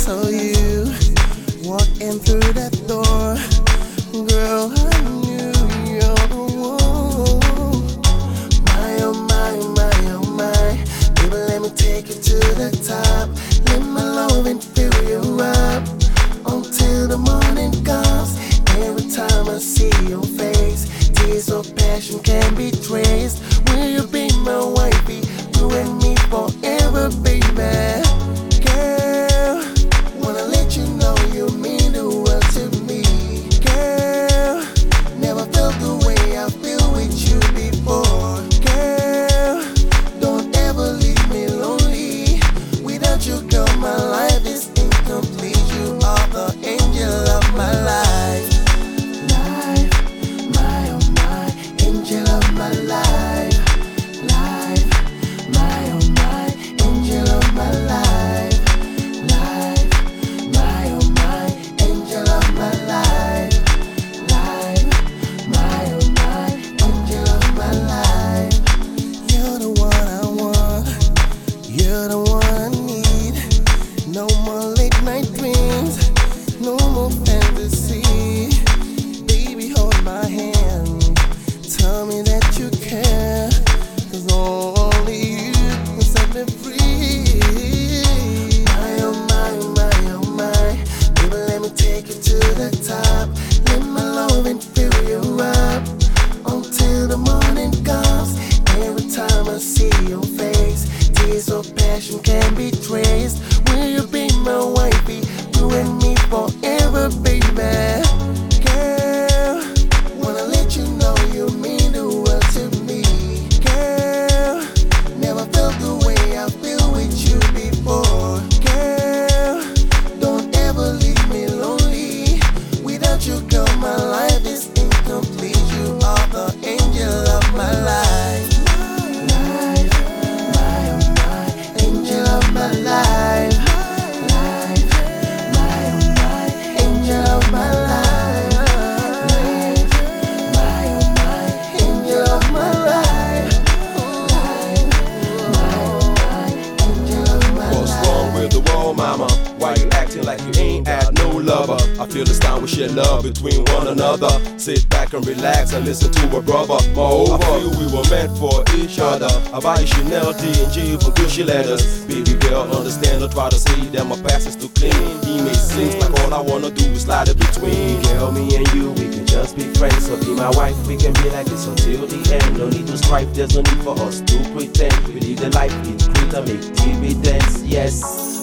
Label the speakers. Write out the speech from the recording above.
Speaker 1: saw you walking through that door, girl, I knew you're the one. My oh my, my oh my, baby, let me take you to the top. Let my love and fill you up until the morning comes. Every time I see your face, tears of passion can be traced. Will you be my wifey, you and me forever, baby? Girl, wanna let you know you mean the world to me. Girl, never felt the way I feel with you before. Girl, don't ever leave me lonely. Without you, girl, my life is incomplete. You are the angel of my life. My oh my, angel of my life. My oh my, angel of my life. My oh my, angel of my life. My oh my, angel of my life. You're the one I want, you're the one I need. No more late night dreams, no more fantasy. Baby, hold my hand, tell me that you care, 'cause only you can set me free. My oh my, my oh my, baby, let me take you to the top. Let my love and fill you up until the morning comes. Every time I see your face, tears of passion can be traced. Will you be my wifey, you and me forever, baby? Girl, wanna let you know you mean the world to me. Girl, never felt the way I feel with you before. Girl, don't ever leave me lonely. Without you, girl, my life is incomplete. You are the angel of my life. My oh my, angel of my life. My oh my, angel of my life. My oh my, angel of my life. My oh my, angel of my life.
Speaker 2: What's wrong with the world, mama? Why you acting like you ain't had no lover? I feel it's time we share love between one another. Sit back and relax and listen to a brother. Moreover, I feel we were meant for each other. I buy you Chanel, D&G for Gucci letters. Baby girl, understand, don't try to say that my past is too clean. He makes things like all I wanna do is slide in between. Girl, me and you, we can just be friends. So be my wife, we can be like this until the end. No need to strive, there's no need for us to pretend. We live the life, it's great to make dividends, yes.